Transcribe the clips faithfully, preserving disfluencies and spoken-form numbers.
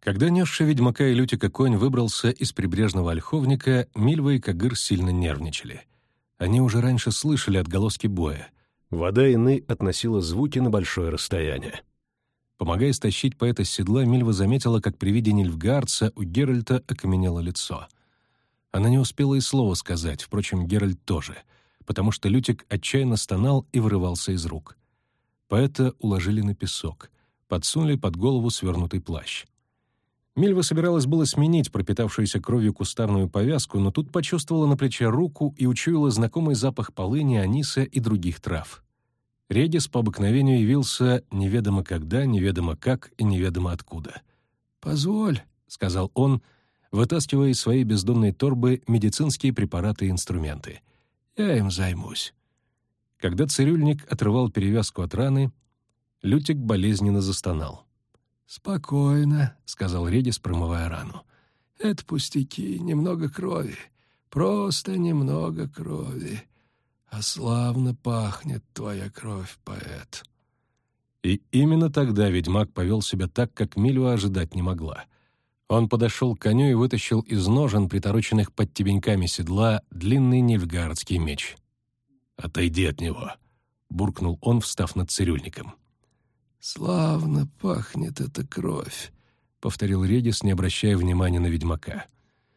Когда несший ведьмака и Лютика конь выбрался из прибрежного ольховника, Мильва и Кагыр сильно нервничали. Они уже раньше слышали отголоски боя. Вода Ины относила звуки на большое расстояние. Помогая стащить поэта с седла, Мильва заметила, как при виде Нильфгаарца у Геральта окаменело лицо. Она не успела и слова сказать, впрочем, Геральт тоже, потому что Лютик отчаянно стонал и вырывался из рук. Поэта уложили на песок, подсунули под голову свернутый плащ. Мильва собиралась было сменить пропитавшуюся кровью кустарную повязку, но тут почувствовала на плече руку и учуяла знакомый запах полыни, аниса и других трав. Редис по обыкновению явился неведомо когда, неведомо как и неведомо откуда. «Позволь», — сказал он, вытаскивая из своей бездонной торбы медицинские препараты и инструменты. «Я им займусь». Когда цирюльник отрывал перевязку от раны, Лютик болезненно застонал. «Спокойно», — сказал Редис, промывая рану. «Это пустяки, немного крови. Просто немного крови. А славно пахнет твоя кровь, поэт». И именно тогда ведьмак повел себя так, как Мильва ожидать не могла. Он подошел к коню и вытащил из ножен, притороченных под тебеньками седла, длинный нильфгаардский меч. «Отойди от него», — буркнул он, встав над цирюльником. «Славно пахнет эта кровь», — повторил Редис, не обращая внимания на ведьмака.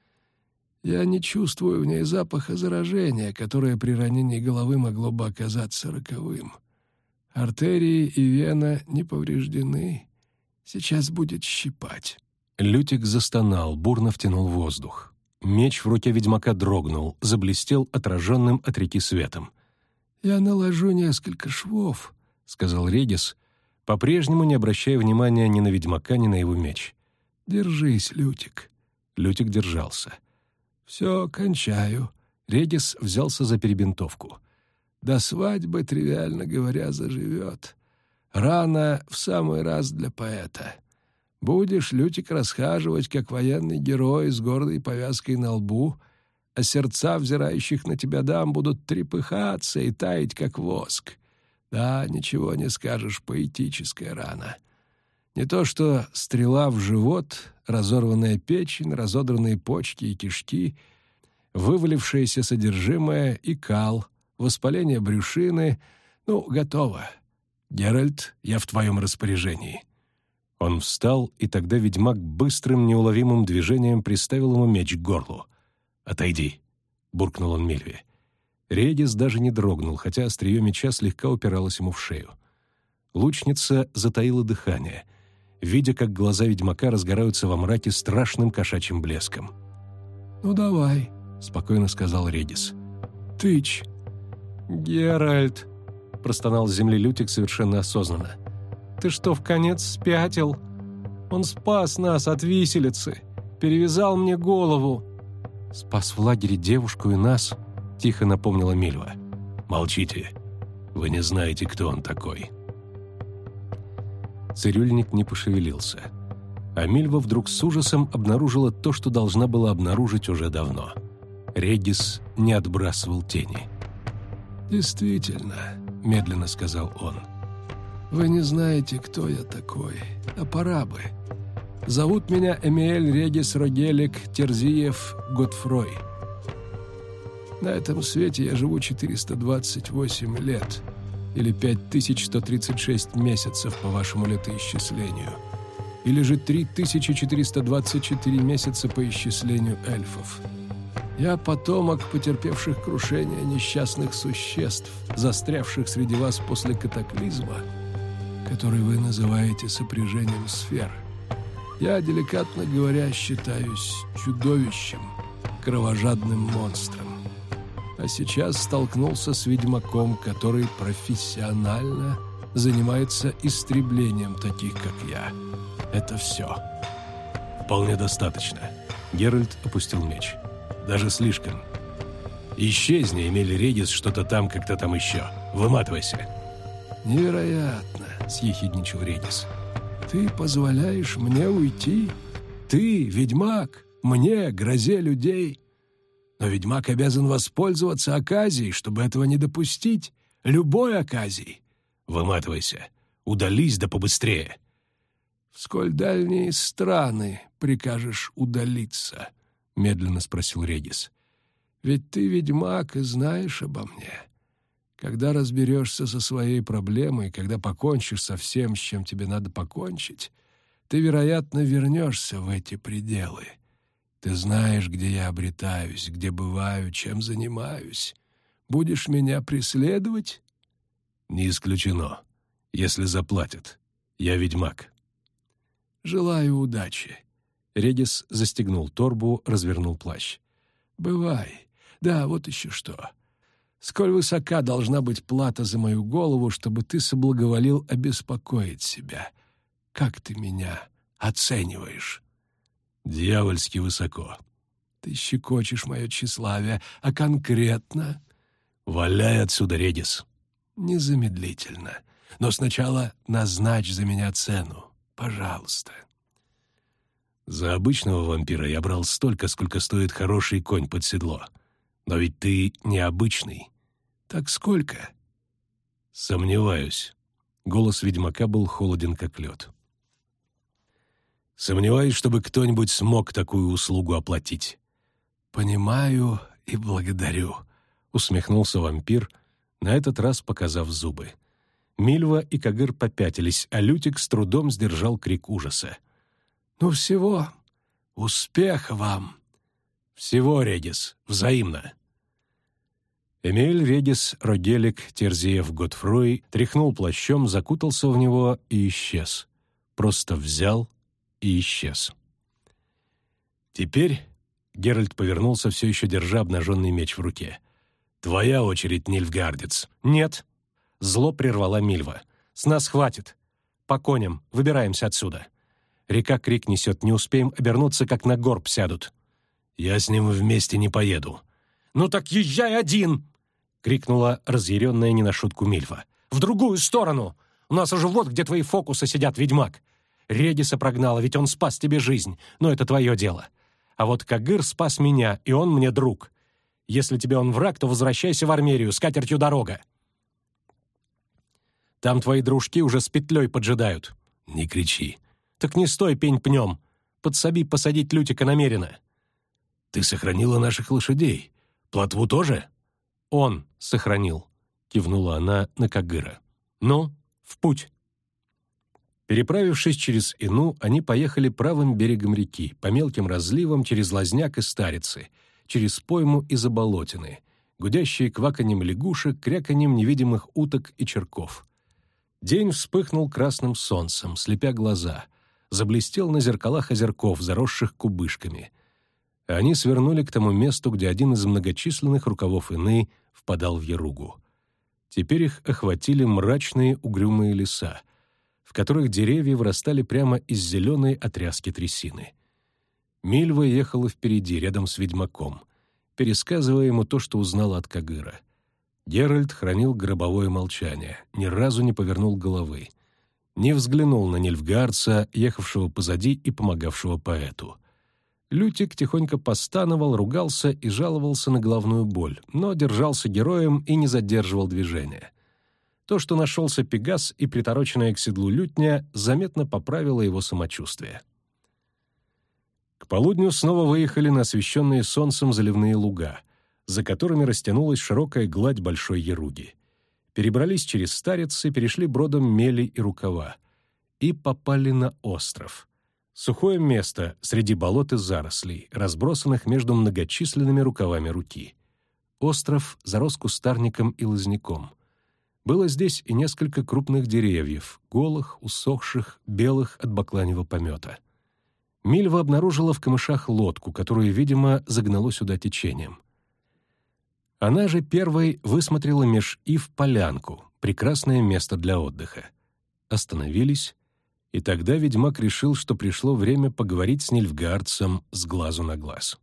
«Я не чувствую в ней запаха заражения, которое при ранении головы могло бы оказаться роковым. Артерии и вена не повреждены. Сейчас будет щипать». Лютик застонал, бурно втянул воздух. Меч в руке ведьмака дрогнул, заблестел отраженным от реки светом. «Я наложу несколько швов», — сказал Редис, по-прежнему не обращая внимания ни на ведьмака, ни на его меч. «Держись, Лютик». Лютик держался. «Все, кончаю». Редис взялся за перебинтовку. «До свадьбы, тривиально говоря, заживет. Рана в самый раз для поэта. Будешь, Лютик, расхаживать, как военный герой с гордой повязкой на лбу, а сердца взирающих на тебя дам будут трепыхаться и таять, как воск. Да, ничего не скажешь, поэтическая рана. Не то что стрела в живот, разорванная печень, разодранные почки и кишки, вывалившееся содержимое и кал, воспаление брюшины. Ну, готово. Геральт, я в твоем распоряжении». Он встал, и тогда ведьмак быстрым, неуловимым движением приставил ему меч к горлу. «Отойди», — буркнул он Мильве. Редис даже не дрогнул, хотя острие меча слегка упиралось ему в шею. Лучница затаила дыхание, видя, как глаза ведьмака разгораются во мраке страшным кошачьим блеском. «Ну давай», — спокойно сказал Редис. «Тычь». «Геральт», — простонал с земли Лютик совершенно осознанно. «Ты что, в конец спятил? Он спас нас от виселицы, перевязал мне голову». «Спас в лагере девушку и нас», — тихо напомнила Мильва. «Молчите. Вы не знаете, кто он такой». Цирюльник не пошевелился. А Мильва вдруг с ужасом обнаружила то, что должна была обнаружить уже давно. Редис не отбрасывал тени. «Действительно», — медленно сказал он, — «вы не знаете, кто я такой, а пора бы. Зовут меня Эмиэль Редис Рогелик Терзиев Готфрой. На этом свете я живу четыреста двадцать восемь лет, или пять тысяч сто тридцать шесть месяцев по вашему летоисчислению, или же три тысячи четыреста двадцать четыре месяца по исчислению эльфов. Я потомок потерпевших крушение несчастных существ, застрявших среди вас после катаклизма, который вы называете сопряжением сфер. Я, деликатно говоря, считаюсь чудовищем, кровожадным монстром. А сейчас столкнулся с ведьмаком, который профессионально занимается истреблением таких, как я. Это все». «Вполне достаточно». Геральт опустил меч. «Даже слишком. Исчезни, Эмиль Редис, что-то там, как-то там еще. Выматывайся». «Невероятно», — съехидничал Редис. «Ты позволяешь мне уйти? Ты, ведьмак, мне, грозе людей? Но ведьмак обязан воспользоваться оказией, чтобы этого не допустить. Любой оказией. Выматывайся. Удались да побыстрее». «В «В сколь дальние страны прикажешь удалиться?» — медленно спросил Редис. «Ведь ты ведьмак и знаешь обо мне. Когда разберешься со своей проблемой, когда покончишь со всем, с чем тебе надо покончить, ты, вероятно, вернешься в эти пределы. Ты знаешь, где я обретаюсь, где бываю, чем занимаюсь. Будешь меня преследовать?» «Не исключено, если заплатят. Я ведьмак». «Желаю удачи». Редис застегнул торбу, развернул плащ. «Бывай. Да, вот еще что. Сколь высока должна быть плата за мою голову, чтобы ты соблаговолил обеспокоить себя? Как ты меня оцениваешь?» «Дьявольски высоко». «Ты щекочешь мое тщеславие, а конкретно?» «Валяй отсюда, Редис». «Незамедлительно. Но сначала назначь за меня цену. Пожалуйста». «За обычного вампира я брал столько, сколько стоит хороший конь под седло. Но ведь ты необычный». «Так сколько?» «Сомневаюсь». Голос ведьмака был холоден, как лед. «Сомневаюсь, чтобы кто-нибудь смог такую услугу оплатить». «Понимаю и благодарю», — усмехнулся вампир, на этот раз показав зубы. Мильва и Кагыр попятились, а Лютик с трудом сдержал крик ужаса. «Ну всего. Успеха вам!» «Всего, Редис, взаимно!» Эмиль, Редис, Роделик, Терзиев, Готфрой тряхнул плащом, закутался в него и исчез. Просто взял и исчез. «Теперь...» — Геральт повернулся, все еще держа обнаженный меч в руке. «Твоя очередь, Нильфгардец». «Нет», — зло прервала Мильва. «С нас хватит. По коням, выбираемся отсюда. Река крик несет, не успеем обернуться, как на горб сядут». «Я с ним вместе не поеду». «Ну так езжай один!» — крикнула разъяренная не на шутку Мильва. «В другую сторону! У нас уже вот где твои фокусы сидят, ведьмак. Редиса прогнала, ведь он спас тебе жизнь, но это твое дело. А вот Кагыр спас меня, и он мне друг. Если тебе он враг, то возвращайся в Армерию, с катертью дорога. Там твои дружки уже с петлей поджидают». «Не кричи». «Так не стой пень пнем. Подсоби посадить Лютика намеренно». «Ты сохранила наших лошадей. Плотву тоже?» «Он сохранил», — кивнула она на Кагыра. «Ну, в путь». Переправившись через Ину, они поехали правым берегом реки, по мелким разливам через Лазняк и Старицы, через пойму и заболотины, гудящие кваканьем лягушек, кряканьем невидимых уток и черков. День вспыхнул красным солнцем, слепя глаза, заблестел на зеркалах озерков, заросших кубышками. Они свернули к тому месту, где один из многочисленных рукавов Ины впадал в Яругу. Теперь их охватили мрачные угрюмые леса, в которых деревья вырастали прямо из зеленой отряски трясины. Мильва ехала впереди, рядом с ведьмаком, пересказывая ему то, что узнала от Кагыра. Геральт хранил гробовое молчание, ни разу не повернул головы, не взглянул на Нильфгаардца, ехавшего позади и помогавшего поэту. Лютик тихонько постановал, ругался и жаловался на головную боль, но держался героем и не задерживал движения. То, что нашелся Пегас и притороченная к седлу лютня, заметно поправило его самочувствие. К полудню снова выехали на освещенные солнцем заливные луга, за которыми растянулась широкая гладь Большой Яруги. Перебрались через Старицы, перешли бродом мели и рукава и попали на остров. Сухое место среди болот и зарослей, разбросанных между многочисленными рукавами руки. Остров зарос кустарником и лозняком. Было здесь и несколько крупных деревьев, голых, усохших, белых от бакланьего помета. Мильва обнаружила в камышах лодку, которую, видимо, загнало сюда течением. Она же первой высмотрела меж ив полянку, прекрасное место для отдыха. Остановились, и тогда ведьмак решил, что пришло время поговорить с Нильфгаардцем с глазу на глаз.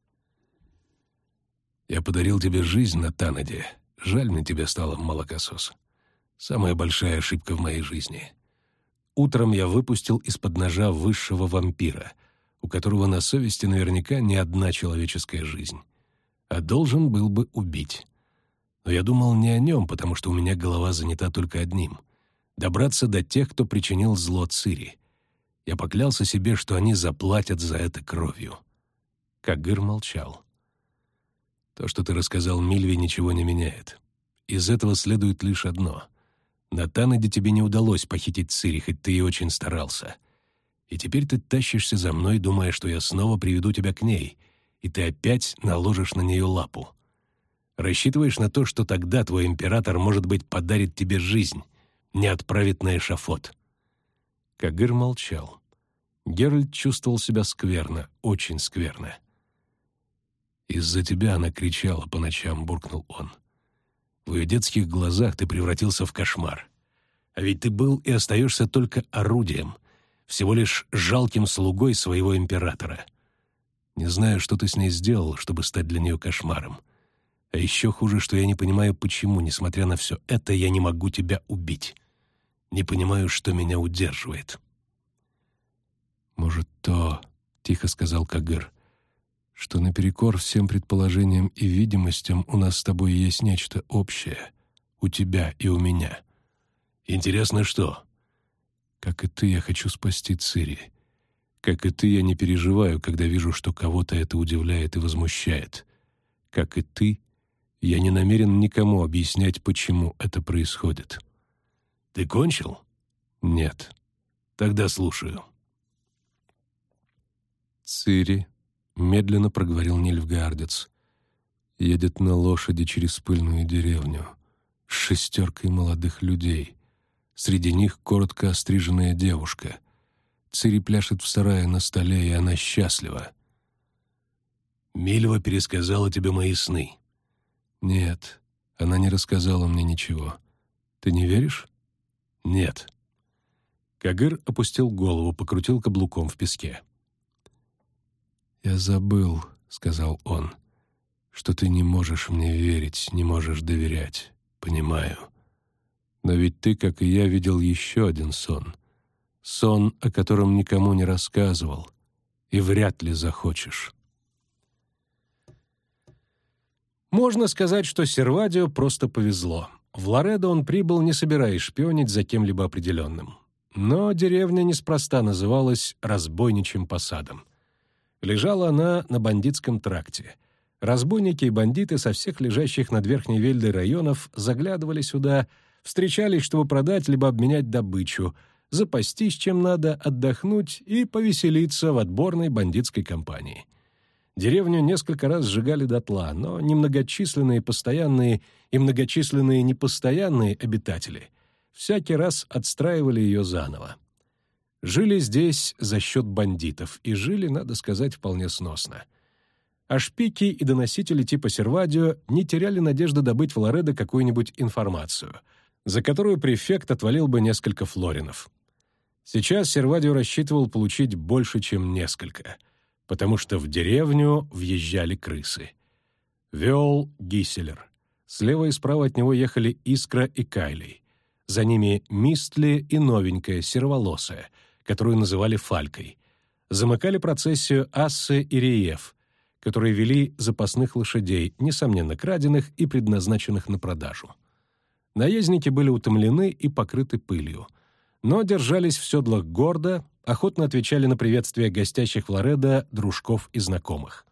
«Я подарил тебе жизнь на Танаде. Жаль, мне тебе стало, молокосос. Самая большая ошибка в моей жизни. Утром я выпустил из-под ножа высшего вампира, у которого на совести наверняка не одна человеческая жизнь. А должен был бы убить. Но я думал не о нем, потому что у меня голова занята только одним — добраться до тех, кто причинил зло Цири. Я поклялся себе, что они заплатят за это кровью». Кагыр молчал. «То, что ты рассказал Мильве, ничего не меняет. Из этого следует лишь одно. На Танаде тебе не удалось похитить Цири, хоть ты и очень старался. И теперь ты тащишься за мной, думая, что я снова приведу тебя к ней, и ты опять наложишь на нее лапу. Рассчитываешь на то, что тогда твой император, может быть, подарит тебе жизнь, не отправит на эшафот». Кагыр молчал. Геральт чувствовал себя скверно, очень скверно. «Из-за тебя она кричала по ночам», — буркнул он. «В ее детских глазах ты превратился в кошмар. А ведь ты был и остаешься только орудием, всего лишь жалким слугой своего императора. Не знаю, что ты с ней сделал, чтобы стать для нее кошмаром. А еще хуже, что я не понимаю, почему, несмотря на все это, я не могу тебя убить. Не понимаю, что меня удерживает». «Может, то, — тихо сказал Кагыр, — что наперекор всем предположениям и видимостям у нас с тобой есть нечто общее, у тебя и у меня». «Интересно, что?» «Как и ты, я хочу спасти Цири. Как и ты, я не переживаю, когда вижу, что кого-то это удивляет и возмущает. Как и ты, я не намерен никому объяснять, почему это происходит». «Ты кончил?» «Нет». «Тогда слушаю». «Цири», — медленно проговорил нильфгаардец, — «едет на лошади через пыльную деревню с шестеркой молодых людей. Среди них коротко остриженная девушка. Цири пляшет в сарае на столе, и она счастлива». «Мильва пересказала тебе мои сны?» «Нет, она не рассказала мне ничего. Ты не веришь?» «Нет». Кагыр опустил голову, покрутил каблуком в песке. «Я забыл, — сказал он, — что ты не можешь мне верить, не можешь доверять. Понимаю. Но ведь ты, как и я, видел еще один сон. Сон, о котором никому не рассказывал, и вряд ли захочешь». Можно сказать, что Сервадио просто повезло. В Лоредо он прибыл, не собираясь шпионить за кем-либо определенным. Но деревня неспроста называлась «разбойничьим посадом». Лежала она на бандитском тракте. Разбойники и бандиты со всех лежащих над Верхней Вельдой районов заглядывали сюда, встречались, чтобы продать либо обменять добычу, запастись чем надо, отдохнуть и повеселиться в отборной бандитской компании. Деревню несколько раз сжигали дотла, но немногочисленные постоянные и многочисленные непостоянные обитатели всякий раз отстраивали ее заново. Жили здесь за счет бандитов, и жили, надо сказать, вполне сносно. А шпики и доносители типа Сервадио не теряли надежды добыть в Лоредо какую-нибудь информацию, за которую префект отвалил бы несколько флоринов. Сейчас Сервадио рассчитывал получить больше, чем несколько, потому что в деревню въезжали крысы. Вел Гиселер. Слева и справа от него ехали Искра и Кайлей. За ними Мистли и новенькая, сероволосая, которую называли Фалькой. Замыкали процессию Ассе и Риеф, которые вели запасных лошадей, несомненно краденых и предназначенных на продажу. Наездники были утомлены и покрыты пылью, но держались в седлах гордо, охотно отвечали на приветствия гостящих в Лоредо дружков и знакомых.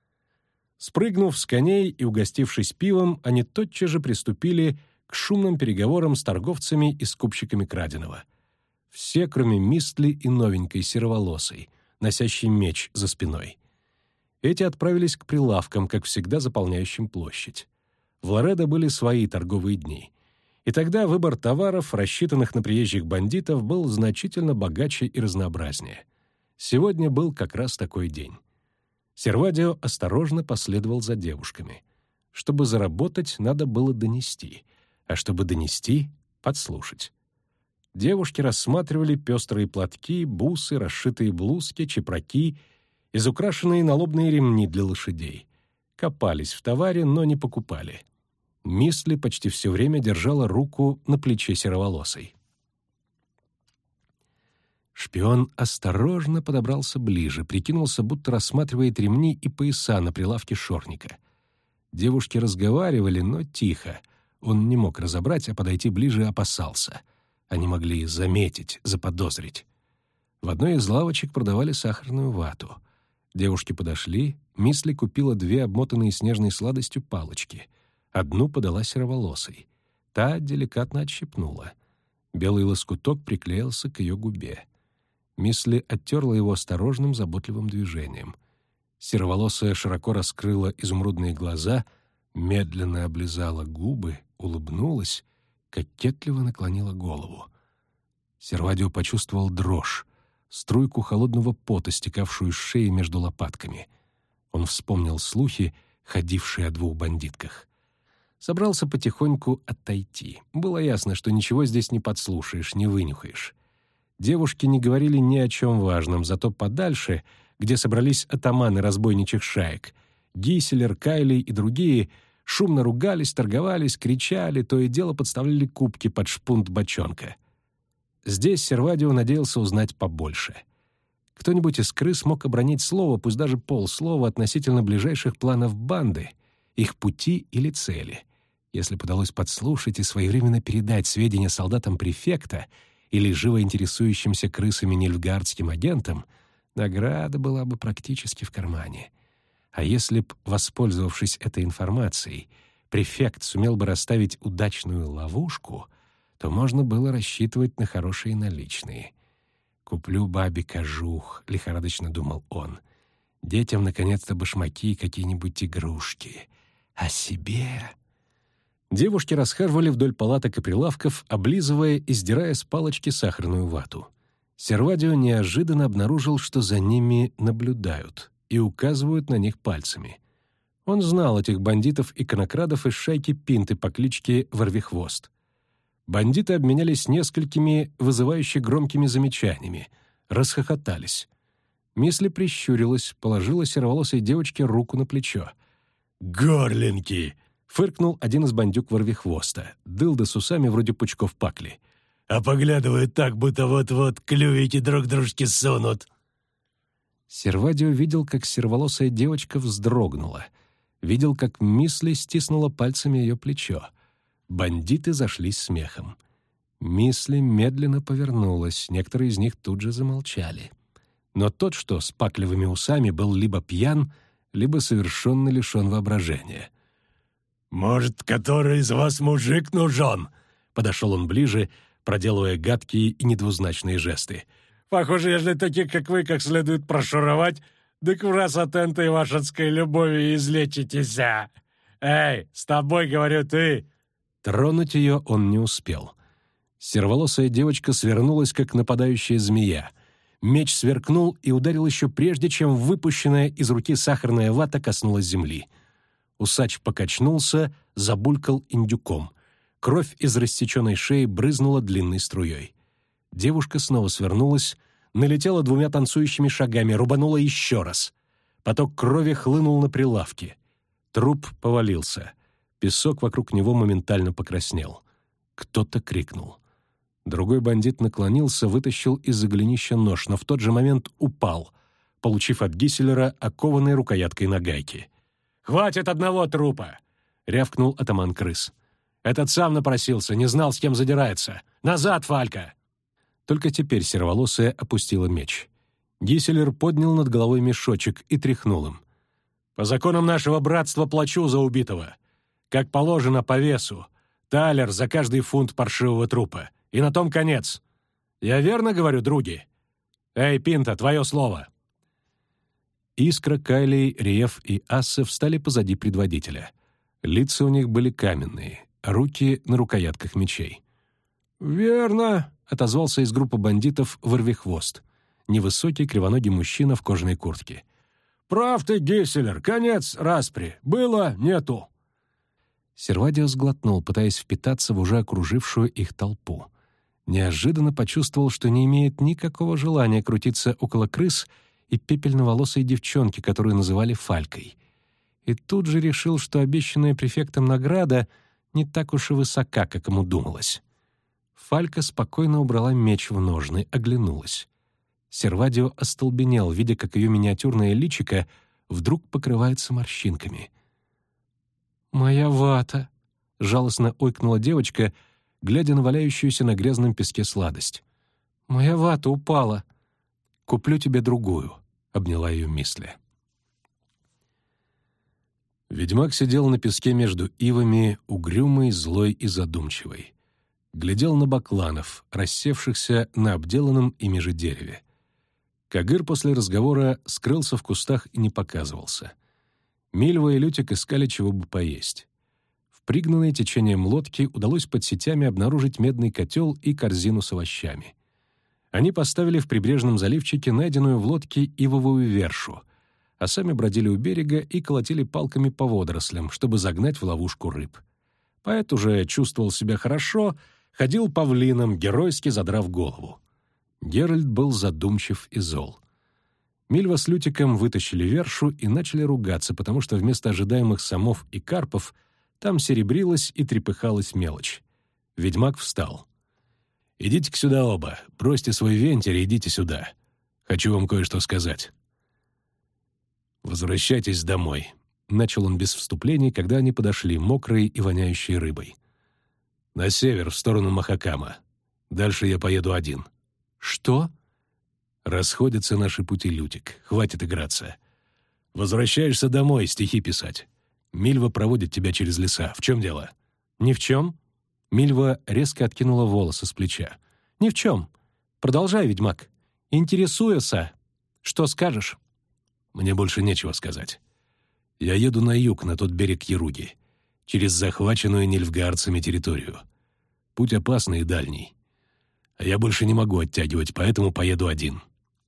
Спрыгнув с коней и угостившись пивом, они тотчас же приступили к шумным переговорам с торговцами и скупщиками краденого. Все, кроме Мистли и новенькой сероволосой, носящей меч за спиной. Эти отправились к прилавкам, как всегда заполняющим площадь. В Лоредо были свои торговые дни. И тогда выбор товаров, рассчитанных на приезжих бандитов, был значительно богаче и разнообразнее. Сегодня был как раз такой день. Сервадио осторожно последовал за девушками. Чтобы заработать, надо было донести, а чтобы донести — подслушать. Девушки рассматривали пестрые платки, бусы, расшитые блузки, чепраки, изукрашенные налобные ремни для лошадей. Копались в товаре, но не покупали. Мистли почти все время держала руку на плече сероволосой. Шпион осторожно подобрался ближе, прикинулся, будто рассматривает ремни и пояса на прилавке шорника. Девушки разговаривали, но тихо. Он не мог разобрать, а подойти ближе опасался. Они могли заметить, заподозрить. В одной из лавочек продавали сахарную вату. Девушки подошли, Мисли купила две обмотанные снежной сладостью палочки. Одну подала сероволосой. Та деликатно отщипнула. Белый лоскуток приклеился к ее губе. Мисли оттерла его осторожным, заботливым движением. Сероволосая широко раскрыла изумрудные глаза, медленно облизала губы, улыбнулась, кокетливо наклонила голову. Сервадио почувствовал дрожь, струйку холодного пота, стекавшую с шеи между лопатками. Он вспомнил слухи, ходившие о двух бандитках. Собрался потихоньку отойти. Было ясно, что ничего здесь не подслушаешь, не вынюхаешь. Девушки не говорили ни о чем важном, зато подальше, где собрались атаманы разбойничьих шаек, Гиселер, Кайли и другие, шумно ругались, торговались, кричали, то и дело подставляли кубки под шпунт бочонка. Здесь Сервадио надеялся узнать побольше. Кто-нибудь из крыс мог обронить слово, пусть даже полслова, относительно ближайших планов банды, их пути или цели. Если удалось подслушать и своевременно передать сведения солдатам префекта или живо интересующимся крысами нильфгаардским агентам, награда была бы практически в кармане. А если б, воспользовавшись этой информацией, префект сумел бы расставить удачную ловушку, то можно было рассчитывать на хорошие наличные. «Куплю бабе кожух», — лихорадочно думал он. «Детям, наконец-то, башмаки и какие-нибудь игрушки. А себе...» Девушки расхаживали вдоль палаток и прилавков, облизывая и сдирая с палочки сахарную вату. Сервадио неожиданно обнаружил, что за ними наблюдают и указывают на них пальцами. Он знал этих бандитов-иконокрадов из шайки Пинты по кличке Ворвихвост. Бандиты обменялись несколькими вызывающе громкими замечаниями, расхохотались. Мисли прищурилась, положила сероволосой девочке руку на плечо. «Горлинки!» — фыркнул один из бандюк Ворвихвоста, дылда с усами вроде пучков пакли. «А поглядывают так, будто вот-вот клювики друг дружке сунут». Сервадио видел, как сероволосая девочка вздрогнула. Видел, как Мисли стиснула пальцами ее плечо. Бандиты зашлись смехом. Мисли медленно повернулась, некоторые из них тут же замолчали. Но тот, что с паклевыми усами, был либо пьян, либо совершенно лишен воображения. «Может, который из вас мужик нужен?» Подошел он ближе, проделывая гадкие и недвузначные жесты. «Похоже, если таких, как вы, как следует прошуровать, так в раз от энтой вашей любови излечитесь. Эй, с тобой, говорю, ты!» Тронуть ее он не успел. Сероволосая девочка свернулась, как нападающая змея. Меч сверкнул и ударил еще прежде, чем выпущенная из руки сахарная вата коснулась земли. Усач покачнулся, забулькал индюком. Кровь из рассеченной шеи брызнула длинной струей. Девушка снова свернулась, налетела двумя танцующими шагами, рубанула еще раз. Поток крови хлынул на прилавки. Труп повалился. Песок вокруг него моментально покраснел. Кто-то крикнул. Другой бандит наклонился, вытащил из-за голенища нож, но в тот же момент упал, получив от Гиселера окованной рукояткой нагайки. «Хватит одного трупа!» — рявкнул атаман крыс. «Этот сам напросился, не знал, с кем задирается. Назад, Фалька!» Только теперь сероволосая опустила меч. Гиселер поднял над головой мешочек и тряхнул им. «По законам нашего братства плачу за убитого. Как положено, по весу. Талер за каждый фунт паршивого трупа. И на том конец. Я верно говорю, други? Эй, Пинта, твое слово!» Искра, Кайли, Риеф и Ассе встали позади предводителя. Лица у них были каменные, руки на рукоятках мечей. «Верно», — отозвался из группы бандитов Ворвихвост, невысокий кривоногий мужчина в кожаной куртке. «Прав ты, Гиселер, конец распри. Было, нету». Сервадио сглотнул, пытаясь впитаться в уже окружившую их толпу. Неожиданно почувствовал, что не имеет никакого желания крутиться около крыс и пепельноволосой девчонки, которую называли Фалькой. И тут же решил, что обещанная префектом награда не так уж и высока, как ему думалось. Фалька спокойно убрала меч в ножны, оглянулась. Сервадио остолбенел, видя, как ее миниатюрное личико вдруг покрывается морщинками. «Моя вата!» — жалостно ойкнула девочка, глядя на валяющуюся на грязном песке сладость. «Моя вата упала. Куплю тебе другую», — обняла ее Мисли. Ведьмак сидел на песке между ивами, угрюмый, злой и задумчивый. Глядел на бакланов, рассевшихся на обделанном ими же дереве. Кагыр после разговора скрылся в кустах и не показывался. Мильва и Лютик искали, чего бы поесть. В пригнанной течением лодки удалось под сетями обнаружить медный котел и корзину с овощами. Они поставили в прибрежном заливчике найденную в лодке ивовую вершу, а сами бродили у берега и колотили палками по водорослям, чтобы загнать в ловушку рыб. Поэт уже чувствовал себя хорошо, ходил павлином, геройски задрав голову. Геральт был задумчив и зол. Мильва с Лютиком вытащили вершу и начали ругаться, потому что вместо ожидаемых сомов и карпов там серебрилась и трепыхалась мелочь. Ведьмак встал. «Идите-ка сюда оба, бросьте свой вентиль и идите сюда. Хочу вам кое-что сказать». «Возвращайтесь домой», — начал он без вступлений, когда они подошли, мокрые и воняющие рыбой. «На север, в сторону Махакама. Дальше я поеду один». «Что?» «Расходятся наши пути, Лютик. Хватит играться. Возвращаешься домой стихи писать. Мильва проводит тебя через леса. В чем дело?» «Ни в чем». Мильва резко откинула волосы с плеча. «Ни в чем. Продолжай, ведьмак. Интересуешься. Что скажешь?» «Мне больше нечего сказать. Я еду на юг, на тот берег Яруги, через захваченную нильфгаарцами территорию. Путь опасный и дальний. А я больше не могу оттягивать, поэтому поеду один».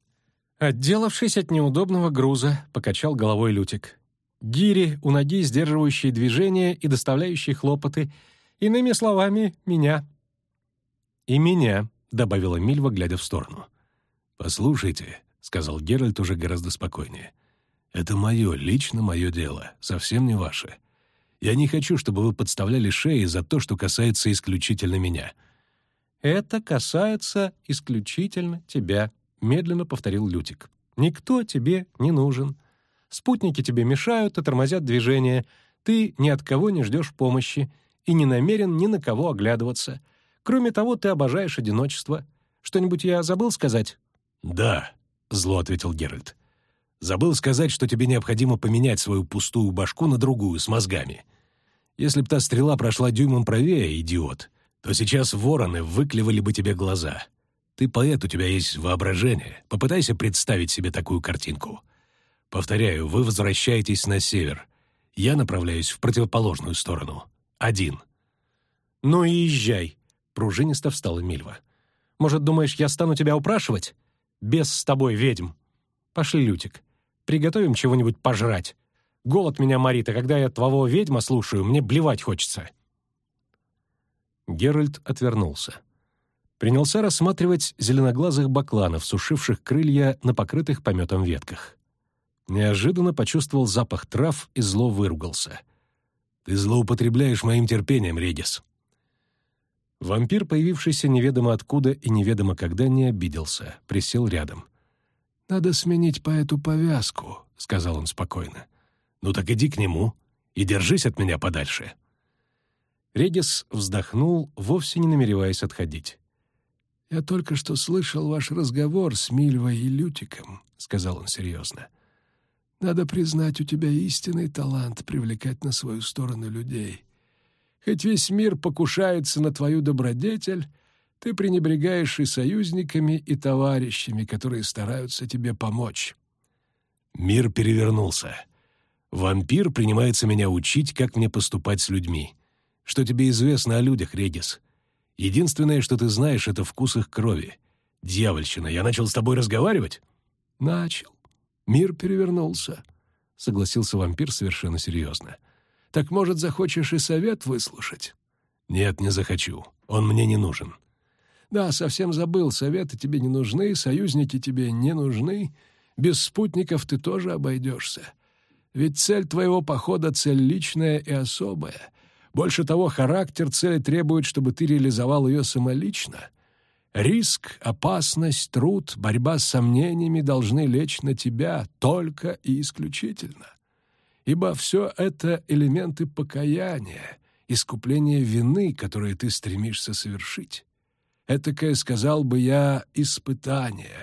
Отделавшись от неудобного груза, покачал головой Лютик. «Гири у ноги, сдерживающие движения и доставляющие хлопоты. Иными словами, меня». «И меня», — добавила Мильва, глядя в сторону. «Послушайте», — сказал Геральт уже гораздо спокойнее, — «это мое, лично мое дело, совсем не ваше. Я не хочу, чтобы вы подставляли шеи за то, что касается исключительно меня». «Это касается исключительно тебя», — медленно повторил Лютик. «Никто тебе не нужен. Спутники тебе мешают и тормозят движение. Ты ни от кого не ждешь помощи и не намерен ни на кого оглядываться. Кроме того, ты обожаешь одиночество. Что-нибудь я забыл сказать?» «Да», — зло ответил Геральт. «Забыл сказать, что тебе необходимо поменять свою пустую башку на другую, с мозгами. Если б та стрела прошла дюймом правее, идиот, то сейчас вороны выклевали бы тебе глаза. Ты поэт, у тебя есть воображение. Попытайся представить себе такую картинку. Повторяю, вы возвращаетесь на север. Я направляюсь в противоположную сторону. Один». «Ну и езжай», — пружинисто встала Мильва. «Может, думаешь, я стану тебя упрашивать? Без с тобой, ведьм. Пошли, Лютик, приготовим чего-нибудь пожрать. Голод меня морит, а когда я твоего ведьма слушаю, мне блевать хочется». Геральт отвернулся. Принялся рассматривать зеленоглазых бакланов, сушивших крылья на покрытых пометом ветках. Неожиданно почувствовал запах трав и зло выругался. «Ты злоупотребляешь моим терпением, Регис». Вампир, появившийся неведомо откуда и неведомо когда, не обиделся, присел рядом. «Надо сменить поэту повязку», — сказал он спокойно. «Ну так иди к нему и держись от меня подальше». Регис вздохнул, вовсе не намереваясь отходить. «Я только что слышал ваш разговор с Мильвой и Лютиком», — сказал он серьезно. «Надо признать, у тебя истинный талант привлекать на свою сторону людей. Хоть весь мир покушается на твою добродетель, ты пренебрегаешь и союзниками, и товарищами, которые стараются тебе помочь». «Мир перевернулся. Вампир принимается меня учить, как мне поступать с людьми. Что тебе известно о людях, Регис? Единственное, что ты знаешь, — это вкус их крови. Дьявольщина, я начал с тобой разговаривать?» «Начал. Мир перевернулся», — согласился вампир совершенно серьезно. «Так, может, захочешь и совет выслушать?» «Нет, не захочу. Он мне не нужен». «Да, совсем забыл. Советы тебе не нужны, союзники тебе не нужны. Без спутников ты тоже обойдешься. Ведь цель твоего похода — цель личная и особая. Больше того, характер цели требует, чтобы ты реализовал ее самолично. Риск, опасность, труд, борьба с сомнениями должны лечь на тебя только и исключительно. Ибо все это элементы покаяния, искупления вины, которые ты стремишься совершить. Этакое, сказал бы я, испытание,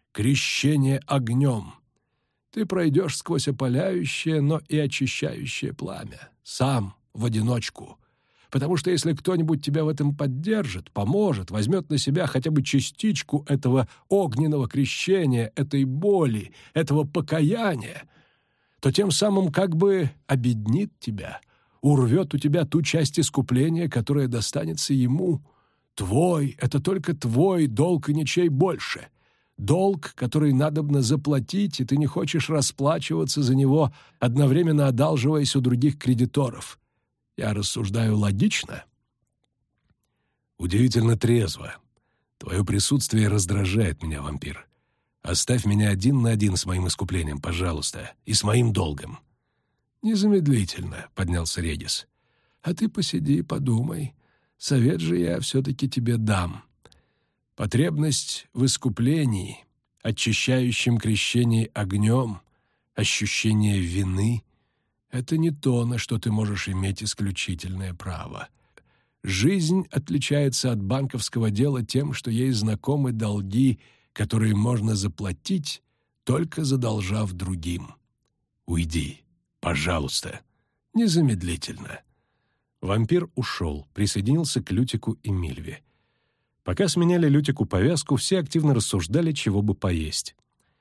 крещение огнем. Ты пройдешь сквозь опаляющее, но и очищающее пламя, сам, в одиночку. Потому что если кто-нибудь тебя в этом поддержит, поможет, возьмет на себя хотя бы частичку этого огненного крещения, этой боли, этого покаяния, то тем самым как бы обеднит тебя, урвет у тебя ту часть искупления, которая достанется ему. Твой — это только твой долг и ничей больше. Долг, который надобно заплатить, и ты не хочешь расплачиваться за него, одновременно одалживаясь у других кредиторов. Я рассуждаю логично? Удивительно трезво. Твое присутствие раздражает меня, вампир. Оставь меня один на один с моим искуплением, пожалуйста, и с моим долгом. Незамедлительно, — поднялся Редис. А ты посиди и подумай. Совет же я все-таки тебе дам. Потребность в искуплении, очищающем крещении огнем, ощущение вины — это не то, на что ты можешь иметь исключительное право. Жизнь отличается от банковского дела тем, что ей знакомы долги, которые можно заплатить, только задолжав другим. Уйди, пожалуйста, незамедлительно. Вампир ушел, присоединился к Лютику и Мильве. Пока сменяли Лютику повязку, все активно рассуждали, чего бы поесть.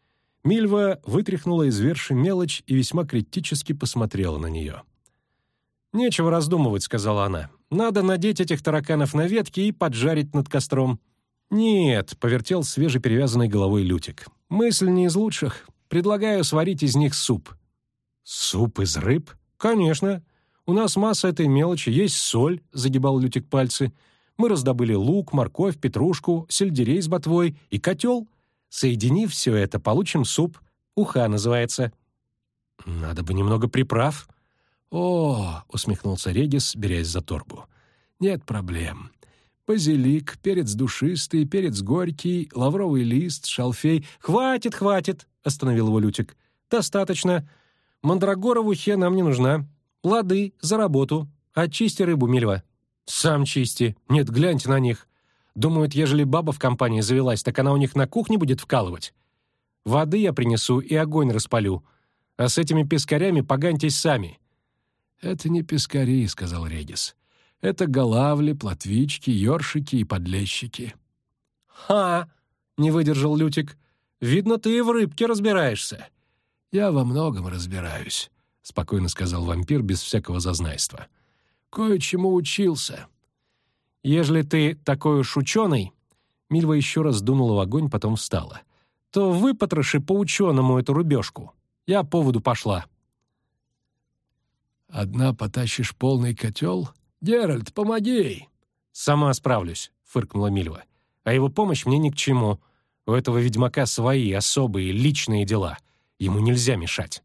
Мильва вытряхнула из верши мелочь и весьма критически посмотрела на нее. «Нечего раздумывать», — сказала она. «Надо надеть этих тараканов на ветки и поджарить над костром». «Нет», — повертел свежеперевязанной головой Лютик. «Мысль не из лучших. Предлагаю сварить из них суп». «Суп из рыб?» «Конечно. У нас масса этой мелочи, есть соль», — загибал Лютик пальцы. «Мы раздобыли лук, морковь, петрушку, сельдерей с ботвой и котел. Соединив все это, получим суп. Уха называется». «Надо бы немного приправ». «О!» — усмехнулся Редис, берясь за торбу. «Нет проблем. Базилик, перец душистый, перец горький, лавровый лист, шалфей». «Хватит, хватит!» — остановил его Лютик. «Достаточно. Мандрагора в ухе нам не нужна. Лады, за работу. Очисти рыбу, Мильва». «Сам чисти. Нет, гляньте на них. Думают, ежели баба в компании завелась, так она у них на кухне будет вкалывать. Воды я принесу и огонь распалю. А с этими пескарями поганьтесь сами». «Это не пескари», — сказал Редис. «Это голавли, плотвички, ёршики и подлещики». «Ха!» — не выдержал Лютик. «Видно, ты и в рыбке разбираешься». «Я во многом разбираюсь», — спокойно сказал вампир без всякого зазнайства. «Кое-чему учился». «Ежели ты такой уж ученый...» Мильва еще раз дунула в огонь, потом встала. «То выпотроши по-ученому эту рыбешку. Я по воду пошла». «Одна потащишь полный котел? Геральт, помоги!» «Сама справлюсь», — фыркнула Мильва. «А его помощь мне ни к чему. У этого ведьмака свои особые личные дела. Ему нельзя мешать».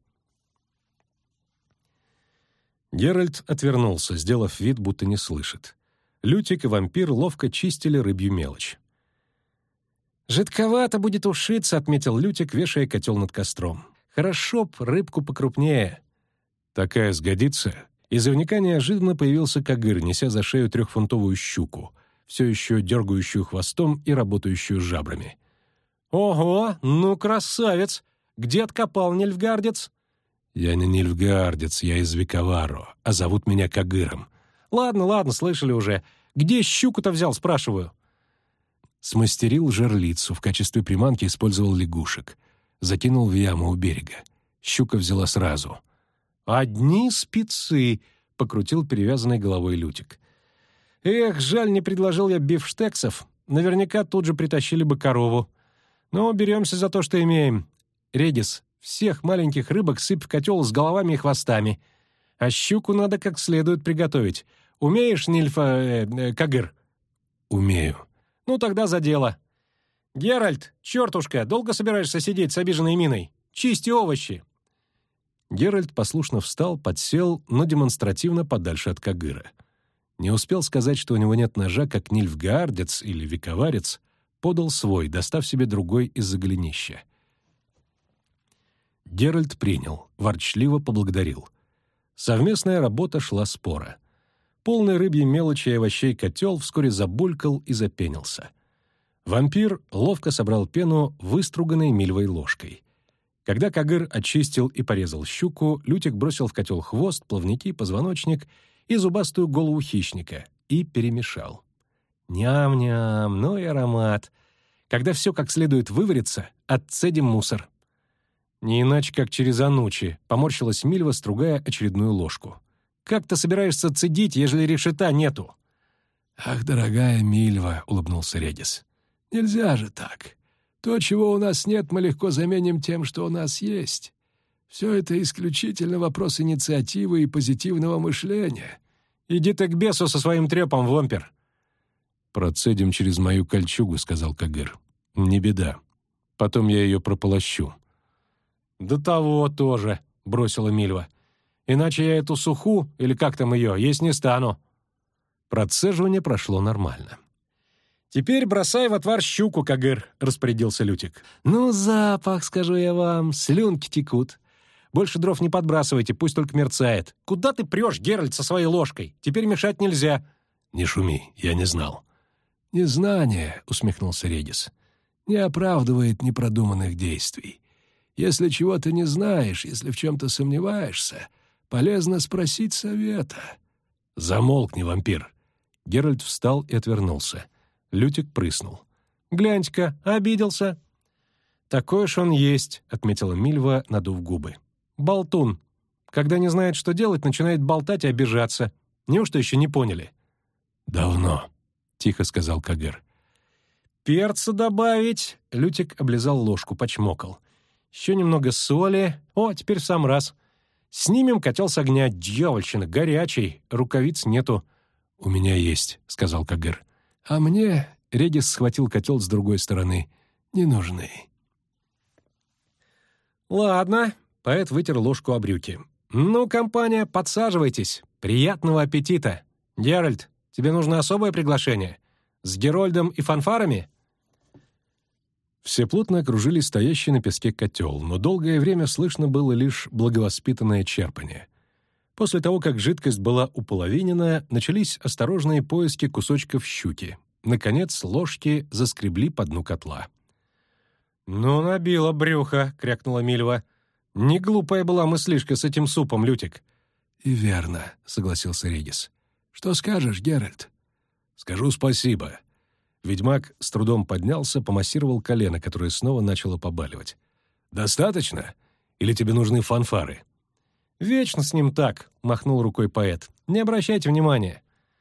Геральт отвернулся, сделав вид, будто не слышит. Лютик и вампир ловко чистили рыбью мелочь. «Жидковато будет ушиться», — отметил Лютик, вешая котел над костром. «Хорошо б рыбку покрупнее». «Такая сгодится?» Из ивника неожиданно появился Кагыр, неся за шею трехфунтовую щуку, все еще дергающую хвостом и работающую жабрами. «Ого, ну красавец! Где откопал нильфгардец?» «Я не нильфгардец, я из Виковаро, а зовут меня Кагыром». «Ладно, ладно, слышали уже. Где щуку-то взял, спрашиваю?» Смастерил жерлицу, в качестве приманки использовал лягушек. Закинул в яму у берега. Щука взяла сразу. «Одни спецы», — покрутил перевязанной головой Лютик. «Эх, жаль, не предложил я бифштексов. Наверняка тут же притащили бы корову. Но беремся за то, что имеем. Редис, всех маленьких рыбок сыпь в котел с головами и хвостами. А щуку надо как следует приготовить. Умеешь, Нильфа... Э, э, Кагыр?» «Умею». «Ну, тогда за дело. Геральт, чертушка, долго собираешься сидеть с обиженной миной? Чисти овощи». Геральт послушно встал, подсел, но демонстративно подальше от Кагыра. Не успел сказать, что у него нет ножа, как нильфгаардец или виковарец подал свой, достав себе другой из-за голенища. Геральт принял, ворчливо поблагодарил. Совместная работа шла спора. Полный рыбьей мелочи и овощей котел вскоре забулькал и запенился. Вампир ловко собрал пену выструганной Мильвой ложкой. Когда Кагыр очистил и порезал щуку, Лютик бросил в котел хвост, плавники, позвоночник и зубастую голову хищника и перемешал. Ням-ням, ну и аромат. Когда все как следует выварится, отцедим мусор. Не иначе, как через анучи, поморщилась Мильва, стругая очередную ложку. Как ты собираешься цедить, ежели решета нету? «Ах, дорогая Мильва», — улыбнулся Редис, — «нельзя же так. То, чего у нас нет, мы легко заменим тем, что у нас есть. Все это исключительно вопрос инициативы и позитивного мышления». «Иди ты к бесу со своим трепом, вампир». «Процедим через мою кольчугу», — сказал Кагыр. «Не беда. Потом я ее прополощу». «До того тоже», — бросила Мильва. «Иначе я эту суху, или как там ее, есть не стану». Процеживание прошло нормально. «Теперь бросай в отвар щуку, Кагыр», — распорядился Лютик. «Ну, запах, скажу я вам, слюнки текут. Больше дров не подбрасывайте, пусть только мерцает. Куда ты прешь, Геральт, со своей ложкой? Теперь мешать нельзя». «Не шуми, я не знал». «Незнание», — усмехнулся Редис, — «не оправдывает непродуманных действий. Если чего-то не знаешь, если в чем-то сомневаешься, полезно спросить совета». «Замолкни, вампир». Геральт встал и отвернулся. Лютик прыснул. «Гляньте-ка, обиделся». «Такой уж он есть», — отметила Мильва, надув губы. «Болтун. Когда не знает, что делать, начинает болтать и обижаться. Неужто еще не поняли?» «Давно», — тихо сказал Кагыр. «Перца добавить?» — Лютик облизал ложку, почмокал. «Еще немного соли. О, теперь в сам раз. Снимем котел с огня. Дьявольщина, горячий, рукавиц нету». «У меня есть», — сказал Кагыр. «А мне...» — Редис схватил котел с другой стороны. «Не нужны». «Ладно», — поэт вытер ложку о брюки. «Ну, компания, подсаживайтесь. Приятного аппетита. Геральт, тебе нужно особое приглашение? С Герольдом и фанфарами?» Все плотно окружили стоящий на песке котел, но долгое время слышно было лишь благовоспитанное черпание. После того, как жидкость была уполовинена, начались осторожные поиски кусочков щуки. Наконец, ложки заскребли по дну котла. «Ну, набило брюхо», — крякнула Мильва. «Не глупая была мыслишка с этим супом, Лютик». «И верно», — согласился Редис. «Что скажешь, Геральт?» «Скажу спасибо». Ведьмак с трудом поднялся, помассировал колено, которое снова начало побаливать. «Достаточно? Или тебе нужны фанфары?» «Вечно с ним так», — махнул рукой поэт. «Не обращайте внимания.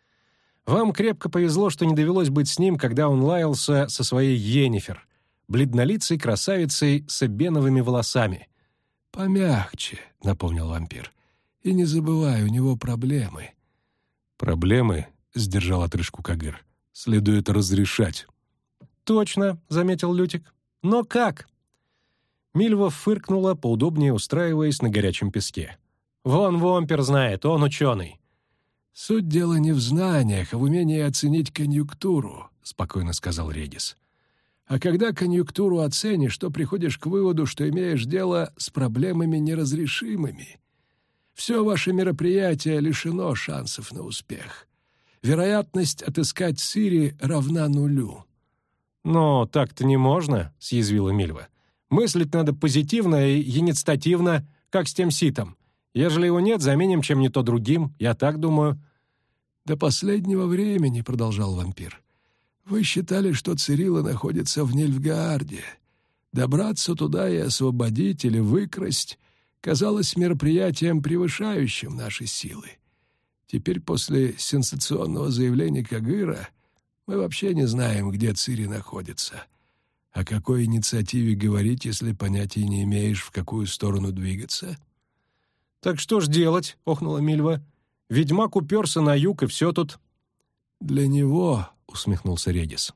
Вам крепко повезло, что не довелось быть с ним, когда он лаялся со своей Йеннифер, бледнолицей красавицей с эбеновыми волосами». «Помягче», — напомнил вампир. «И не забывай, у него проблемы». «Проблемы?» — сдержал отрыжку Кагыр. «Следует разрешать». «Точно», — заметил Лютик. «Но как?» Мильва фыркнула, поудобнее устраиваясь на горячем песке. «Вон вампир знает, он ученый». «Суть дела не в знаниях, а в умении оценить конъюнктуру», — спокойно сказал Редис. «А когда конъюнктуру оценишь, то приходишь к выводу, что имеешь дело с проблемами неразрешимыми. Все ваше мероприятие лишено шансов на успех. Вероятность отыскать Цири равна нулю». «Но так-то не можно», — съязвила Мильва. «Мыслить надо позитивно и инициативно, как с тем ситом. Ежели его нет, заменим чем не то другим, я так думаю». «До последнего времени», — продолжал вампир, — «вы считали, что Цирилла находится в Нильфгаарде. Добраться туда и освободить или выкрасть казалось мероприятием, превышающим наши силы. Теперь после сенсационного заявления Кагыра мы вообще не знаем, где Цири находится. О какой инициативе говорить, если понятия не имеешь, в какую сторону двигаться?» «Так что ж делать?» — охнула Мильва. «Ведьмак уперся на юг, и все тут». «Для него», — усмехнулся Редис,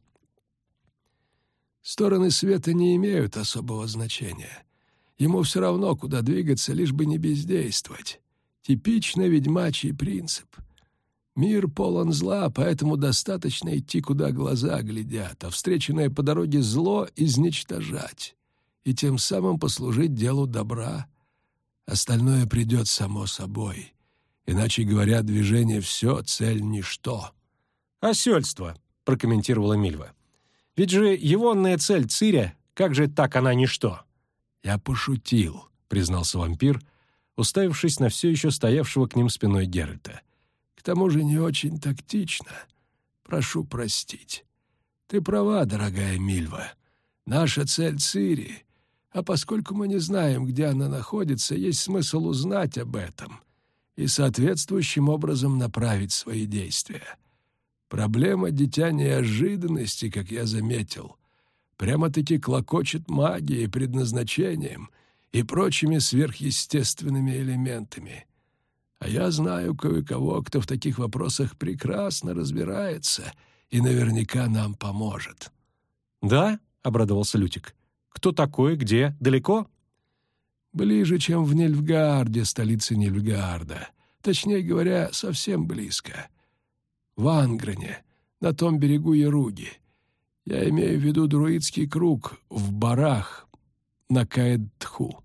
— «стороны света не имеют особого значения. Ему все равно, куда двигаться, лишь бы не бездействовать. Типичный ведьмачий принцип. Мир полон зла, поэтому достаточно идти, куда глаза глядят, а встреченное по дороге зло изничтожать и тем самым послужить делу добра. Остальное придет само собой. Иначе говоря, движение — все, цель — ничто». «Осельство», — прокомментировала Мильва. Ведь же егонная цель Циря, как же так она ничто?» «Я пошутил», — признался вампир, уставившись на все еще стоявшего к ним спиной Геральта. «К тому же не очень тактично. Прошу простить. Ты права, дорогая Мильва. Наша цель — Цири, а поскольку мы не знаем, где она находится, есть смысл узнать об этом и соответствующим образом направить свои действия. Проблема дитя неожиданности, как я заметил, прямо-таки клокочет магией, предназначением и прочими сверхъестественными элементами. А я знаю кое-кого, кто в таких вопросах прекрасно разбирается и наверняка нам поможет». «Да?» — обрадовался Лютик. «Кто такой? Где? Далеко?» «Ближе, чем в Нильфгаарде, столице Нильфгаарда. Точнее говоря, совсем близко. В Ангрене, на том берегу Яруги. Я имею в виду друидский круг в Барах на Каэдтху».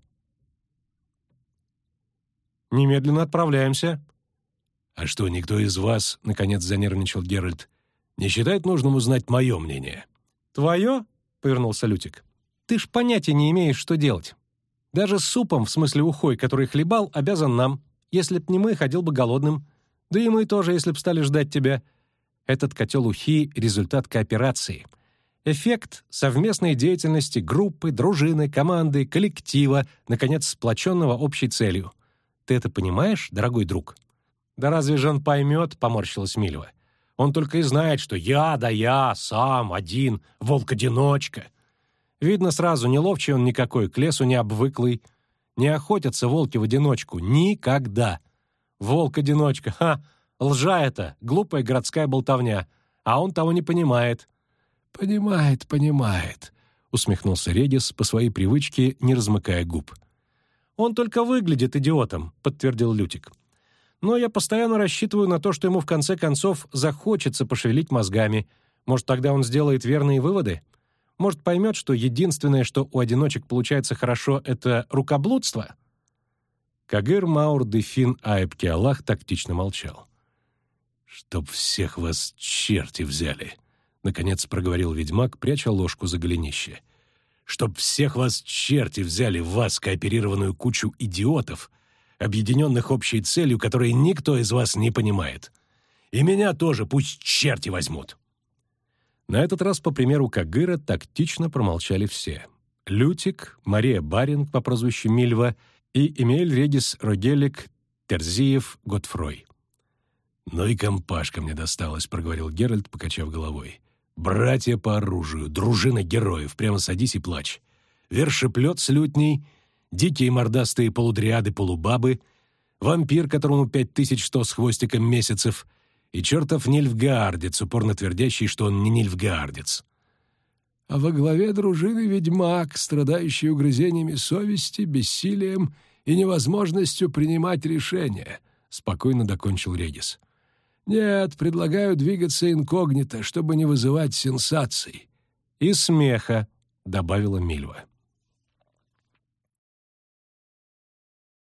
«Немедленно отправляемся». «А что, никто из вас, — наконец занервничал Геральт, — не считает нужным узнать мое мнение?» «Твое?» — повернулся Лютик. «Ты ж понятия не имеешь, что делать. Даже с супом, в смысле ухой, который хлебал, обязан нам. Если б не мы, ходил бы голодным. Да и мы тоже, если б стали ждать тебя. Этот котел ухи — результат кооперации. Эффект совместной деятельности группы, дружины, команды, коллектива, наконец, сплоченного общей целью. Ты это понимаешь, дорогой друг?» «Да разве же он поймет?» — поморщилась Мильва. «Он только и знает, что я, да я, сам, один, волк-одиночка. Видно сразу, не ловчий он никакой, к лесу не обвыклый. Не охотятся волки в одиночку. Никогда. Волк-одиночка, ха! Лжа это, глупая городская болтовня. А он того не понимает». «Понимает, понимает», — усмехнулся Редис, по своей привычке не размыкая губ. «Он только выглядит идиотом», — подтвердил Лютик. «Но я постоянно рассчитываю на то, что ему в конце концов захочется пошевелить мозгами. Может, тогда он сделает верные выводы? Может, поймет, что единственное, что у одиночек получается хорошо, — это рукоблудство?» Кагыр Маур Дефин Аэбки Аллах тактично молчал. «Чтоб всех вас черти взяли!» — наконец проговорил ведьмак, пряча ложку за голенище. «Чтоб всех вас черти взяли, вас, кооперированную кучу идиотов, объединенных общей целью, которой никто из вас не понимает. И меня тоже пусть черти возьмут!» На этот раз, по примеру Кагыра, тактично промолчали все. Лютик, Мария Баринг по прозвищу Мильва и Эмиэль Редис Рогелик Терзиев Готфрой. «Ну и компашка мне досталась», — проговорил Геральт, покачав головой. «Братья по оружию, дружина героев, прямо садись и плачь. Вершеплет с лютней, дикие мордастые полудриады-полубабы, вампир, которому пять тысяч сто с хвостиком месяцев, и чертов нильфгаардец, упорно твердящий, что он не нильфгаардец». «А во главе дружины ведьмак, страдающий угрызениями совести, бессилием и невозможностью принимать решения», — спокойно докончил Редис. «Нет, предлагаю двигаться инкогнито, чтобы не вызывать сенсаций». «И смеха», — добавила Мильва.